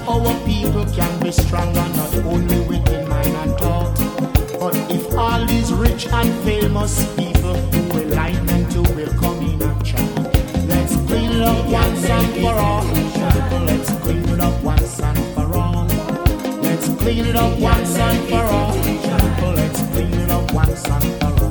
our people can be stronger, not only within mind and thought. But if all these rich and famous people who will enlighten to will come in and try, let's clean it up once and for all. Let's clean it up once and for all. Let's clean it up once and for all. Let's clean it up once and for all.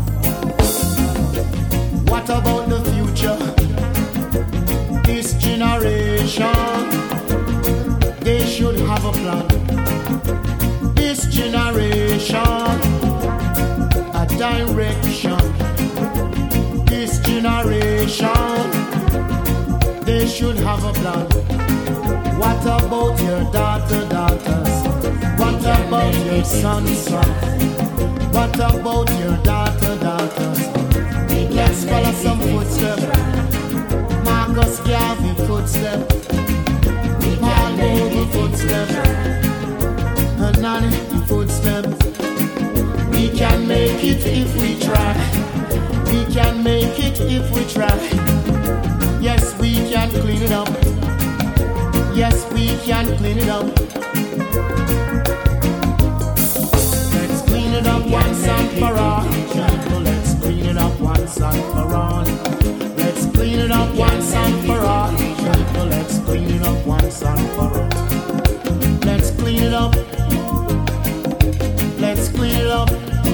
What about the future? This generation, they should have a plan. This generation, a direction. This generation, they should have a plan. What about your daughters? What about your sons? What about your daughters? Let's follow some footsteps. Marcus Garvey footsteps. Paul Bogle footsteps. Nani footsteps. We can make it if we try. We can make it if we try. Yes, we can clean it up. Yes, we can clean it up. Let's clean it up once and for all. Let's clean it up once and for all. Let's clean it up once and for all. Let's clean it up once and for all. Let's clean it up. Let's clean it up.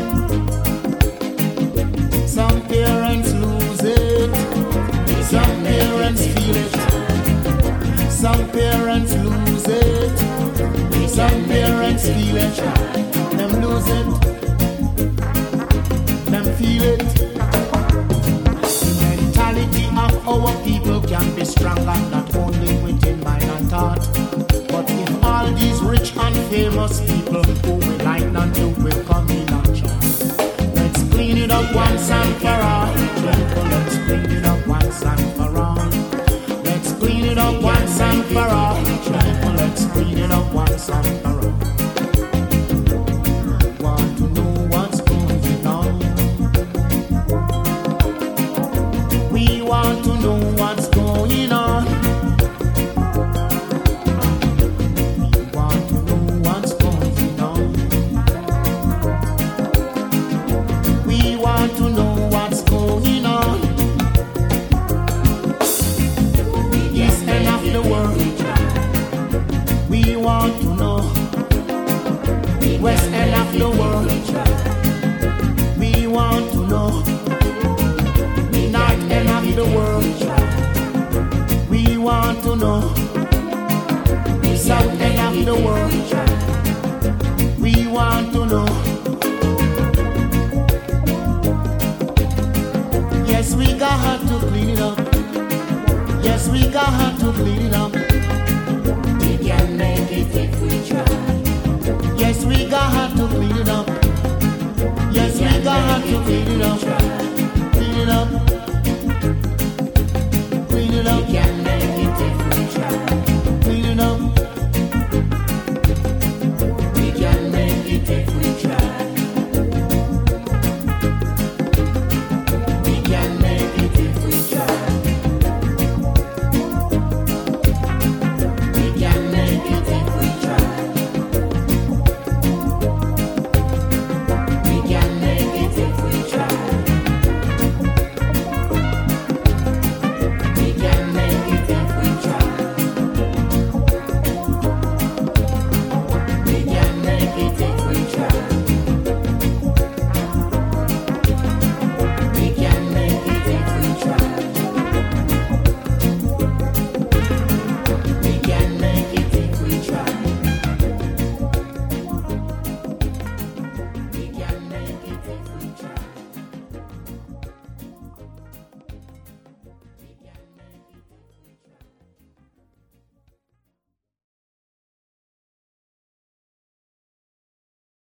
Some parents lose it. Some parents feel it. Some parents lose it. Some parents feel it. Them lose it. Them feel it. The mentality of our people can be stronger, not only within mind and thought. But if all these rich and famous people who will lighten and do will come in and try, let's clean it up once and for all. Let's clean it up once and for all. Let's clean it up once and for all. Let's clean it up once and for all. Want to know what's going on? We want to know what's going on. We want to know what's going on. We want to know what's going on. East end of the world. We want to know. West end of the world. We want to know. North end of the world. We want to know. South end of the world. We want to know. Yes, we got to clean it up. Yes, we got to clean it up. We can make it if we try. Yes, we got to clean it up. Yes, we got to clean it up.